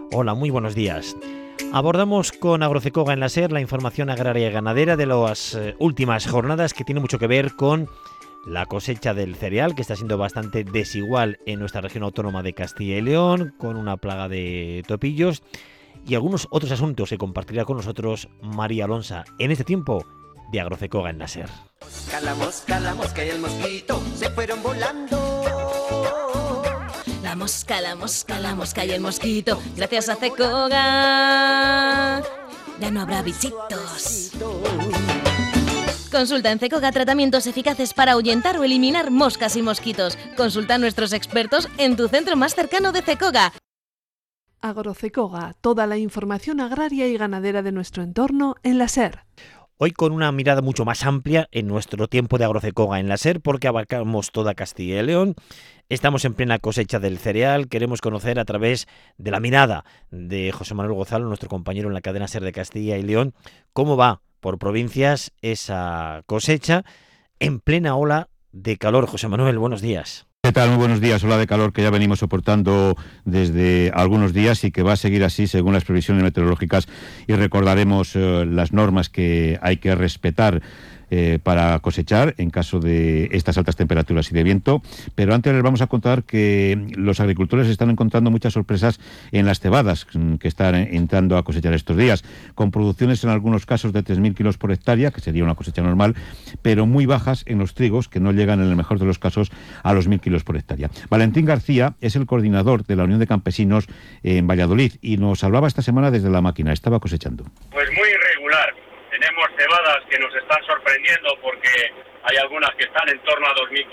Hola, muy buenos días. Abordamos con Agrocecoga en la SER la información agraria y ganadera de las últimas jornadas, que tiene mucho que ver con la cosecha del cereal, que está siendo bastante desigual en nuestra región autónoma de Castilla y León, con una plaga de topillos y algunos otros asuntos que compartirá con nosotros María Alonso en este tiempo de Agrocecoga en la SER. La mosca y el mosquito se fueron volando. La mosca y el mosquito, gracias a Cecoga ya no habrá bichitos. Consulta en Cecoga tratamientos eficaces para ahuyentar o eliminar moscas y mosquitos. Consulta a nuestros expertos en tu centro más cercano de Cecoga. Agrocecoga, toda la información agraria y ganadera de nuestro entorno en la SER. Hoy con una mirada mucho más amplia en nuestro tiempo de Agrocecoga en la SER, porque abarcamos toda Castilla y León. Estamos en plena cosecha del cereal. Queremos conocer a través de la mirada de José Manuel Gozalo, nuestro compañero en la cadena SER de Castilla y León, cómo va por provincias esa cosecha en plena ola de calor. José Manuel, buenos días. ¿Qué tal? Muy buenos días. Ola de calor que ya venimos soportando desde algunos días y que va a seguir así según las previsiones meteorológicas, y recordaremos las normas que hay que respetar para cosechar en caso de estas altas temperaturas y de viento. Pero antes les vamos a contar que los agricultores están encontrando muchas sorpresas en las cebadas que están entrando a cosechar estos días, con producciones en algunos casos de 3.000 kilos por hectárea, que sería una cosecha normal, pero muy bajas en los trigos, que no llegan en el mejor de los casos a los 1.000 kilos por hectárea. Valentín García es el coordinador de la Unión de Campesinos en Valladolid y nos hablaba esta semana desde la máquina. Estaba cosechando. Pues muy irregular. Tenemos cebadas que nos están sorprendiendo porque hay algunas que están en torno a 2.500,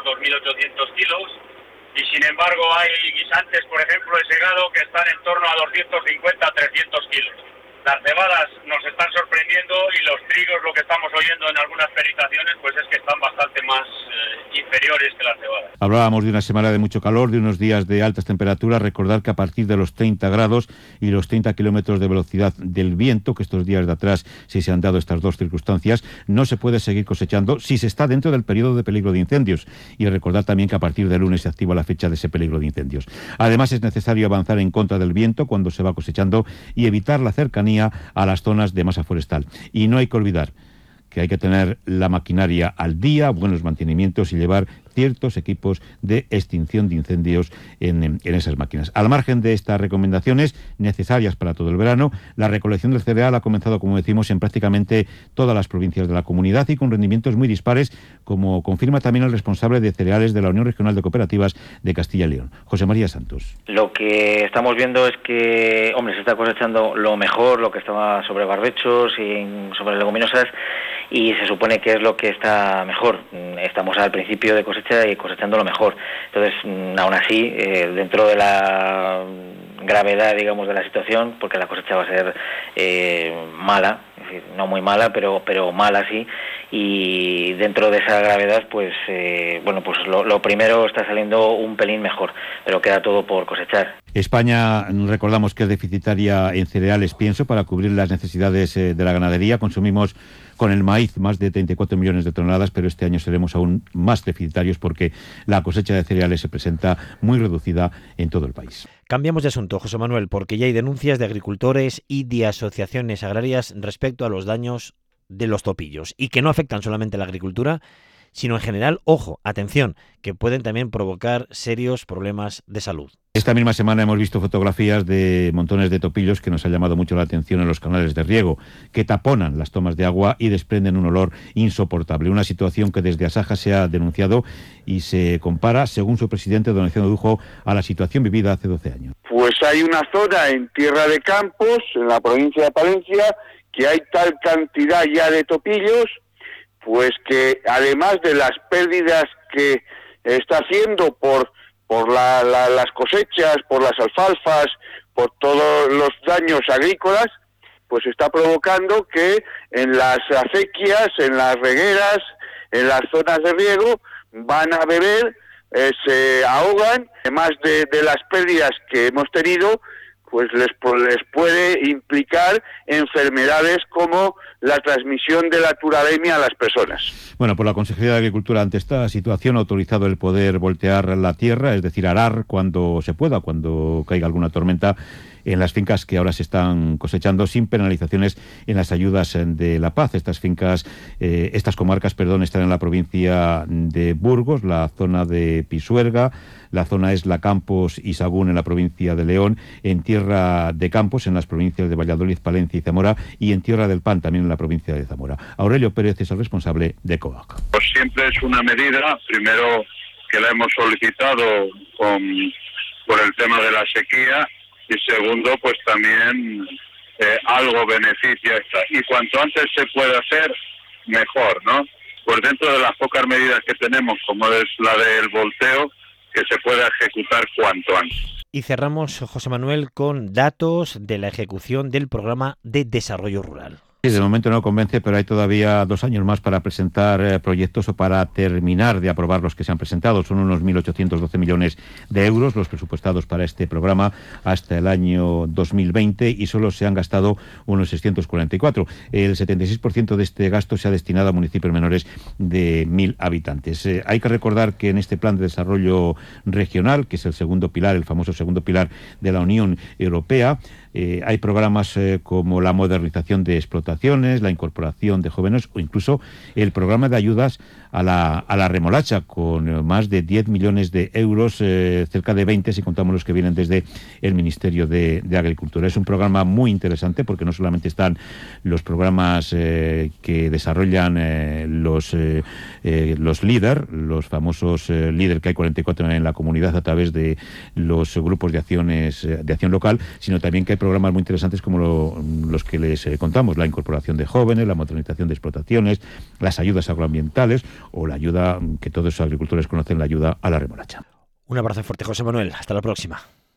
2.800 kilos, y sin embargo hay guisantes, por ejemplo, de segado que están en torno a 250, 300 kilos. Las cebadas nos están sorprendiendo y los trigos, lo que estamos oyendo en algunas peritaciones, pues es que están bastante más inferiores que las cebadas. Hablábamos de una semana de mucho calor, de unos días de altas temperaturas. Recordar que a partir de los 30 grados y los 30 kilómetros de velocidad del viento, que estos días de atrás sí se han dado estas dos circunstancias, no se puede seguir cosechando si se está dentro del periodo de peligro de incendios. Y recordar también que a partir del lunes se activa la fecha de ese peligro de incendios. Además, es necesario avanzar en contra del viento cuando se va cosechando y evitar la cercanía a las zonas de masa forestal. Y no hay que olvidar que hay que tener la maquinaria al día, buenos mantenimientos y llevar ciertos equipos de extinción de incendios en esas máquinas. Al margen de estas recomendaciones necesarias para todo el verano, la recolección del cereal ha comenzado, como decimos, en prácticamente todas las provincias de la comunidad y con rendimientos muy dispares, como confirma también el responsable de cereales de la Unión Regional de Cooperativas de Castilla y León, José María Santos. Lo que estamos viendo es que, se está cosechando lo mejor, lo que estaba sobre barbechos y sobre leguminosas, y se supone que es lo que está mejor. Estamos al principio de cosecha y cosechando lo mejor. Entonces, aún así, dentro de la gravedad, digamos, de la situación, porque la cosecha va a ser mala, es decir, no muy mala, pero mala sí, y dentro de esa gravedad, pues lo primero está saliendo un pelín mejor, pero queda todo por cosechar. España, recordamos que es deficitaria en cereales, pienso, para cubrir las necesidades de la ganadería. Consumimos con el maíz más de 34 millones de toneladas, pero este año seremos aún más deficitarios porque la cosecha de cereales se presenta muy reducida en todo el país. Cambiamos de asunto, José Manuel, porque ya hay denuncias de agricultores y de asociaciones agrarias respecto a los daños de los topillos, y que no afectan solamente a la agricultura, sino en general, ojo, atención, que pueden también provocar serios problemas de salud. Esta misma semana hemos visto fotografías de montones de topillos que nos ha llamado mucho la atención en los canales de riego, que taponan las tomas de agua y desprenden un olor insoportable. Una situación que desde Asaja se ha denunciado y se compara, según su presidente, don Etienne Dujo, a la situación vivida hace 12 años. Pues hay una zona en Tierra de Campos, en la provincia de Palencia, que hay tal cantidad ya de topillos, pues que además de las pérdidas que está haciendo por las cosechas, por las alfalfas, por todos los daños agrícolas, pues está provocando que en las acequias, en las regueras, en las zonas de riego, van a beber, se ahogan. Además de las pérdidas que hemos tenido, pues les puede implicar enfermedades como la transmisión de la tularemia a las personas. Bueno, por la Consejería de Agricultura, ante esta situación, ha autorizado el poder voltear la tierra, es decir, arar cuando se pueda, cuando caiga alguna tormenta, en las fincas que ahora se están cosechando sin penalizaciones en las ayudas de la paz. Estas comarcas, están en la provincia de Burgos, la zona de Pisuerga, la zona Esla, Campos y Sagún en la provincia de León, en Tierra de Campos en las provincias de Valladolid, Palencia y Zamora, y en Tierra del Pan también en la provincia de Zamora. Aurelio Pérez es el responsable de COAG. Pues siempre es una medida, primero que la hemos solicitado por el tema de la sequía, y segundo, pues también algo beneficia esta. Y cuanto antes se pueda hacer, mejor, ¿no? Pues dentro de las pocas medidas que tenemos, como es la del volteo, que se pueda ejecutar cuanto antes. Y cerramos, José Manuel, con datos de la ejecución del programa de desarrollo rural. Sí, de momento no convence, pero hay todavía 2 años más para presentar proyectos o para terminar de aprobar los que se han presentado. Son unos 1.812 millones de euros los presupuestados para este programa hasta el año 2020 y solo se han gastado unos 644. El 76% de este gasto se ha destinado a municipios menores de 1.000 habitantes. Hay que recordar que en este plan de desarrollo regional, que es el segundo pilar, el famoso segundo pilar de la Unión Europea, hay programas como la modernización de explotaciones, la incorporación de jóvenes o incluso el programa de ayudas a la remolacha con más de 10 millones de euros, cerca de 20 si contamos los que vienen desde el Ministerio de Agricultura. Es un programa muy interesante porque no solamente están los programas que desarrollan los LEADER, los famosos LEADER que hay 44 en la comunidad a través de los grupos de acción local, sino también que hay programas muy interesantes como los que les contamos, la incorporación de jóvenes, la modernización de explotaciones, las ayudas agroambientales o la ayuda que todos los agricultores conocen, la ayuda a la remolacha. Un abrazo fuerte, José Manuel. Hasta la próxima.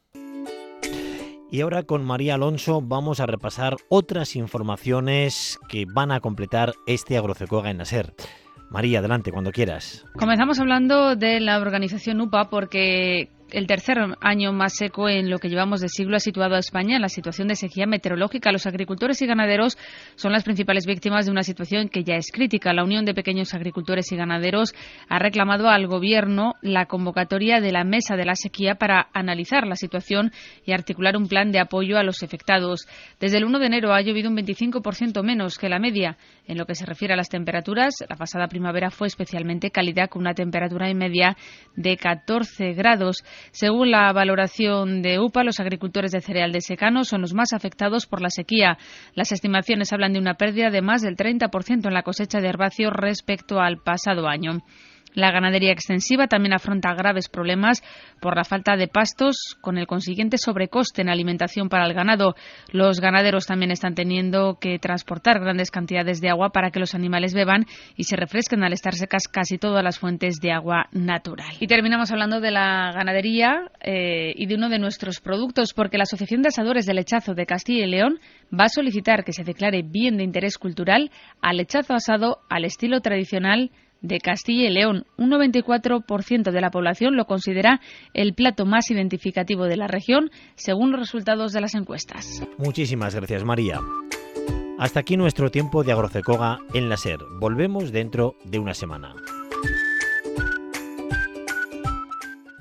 Y ahora con María Alonso vamos a repasar otras informaciones que van a completar este Agrocecoga en la SER. María, adelante, cuando quieras. Comenzamos hablando de la organización UPA porque el tercer año más seco en lo que llevamos de siglo ha situado a España en la situación de sequía meteorológica. Los agricultores y ganaderos son las principales víctimas de una situación que ya es crítica. La Unión de Pequeños Agricultores y Ganaderos ha reclamado al Gobierno la convocatoria de la Mesa de la Sequía para analizar la situación y articular un plan de apoyo a los afectados. Desde el 1 de enero ha llovido un 25% menos que la media. En lo que se refiere a las temperaturas, la pasada primavera fue especialmente cálida con una temperatura media de 14 grados. Según la valoración de UPA, los agricultores de cereal de secano son los más afectados por la sequía. Las estimaciones hablan de una pérdida de más del 30% en la cosecha de herbáceos respecto al pasado año. La ganadería extensiva también afronta graves problemas por la falta de pastos, con el consiguiente sobrecoste en alimentación para el ganado. Los ganaderos también están teniendo que transportar grandes cantidades de agua para que los animales beban y se refresquen al estar secas casi todas las fuentes de agua natural. Y terminamos hablando de la ganadería y de uno de nuestros productos, porque la Asociación de Asadores de Lechazo de Castilla y León va a solicitar que se declare bien de interés cultural al lechazo asado al estilo tradicional de Castilla y León. Un 94% de la población lo considera el plato más identificativo de la región, según los resultados de las encuestas. Muchísimas gracias, María. Hasta aquí nuestro tiempo de Agrocecoga en la SER. Volvemos dentro de una semana.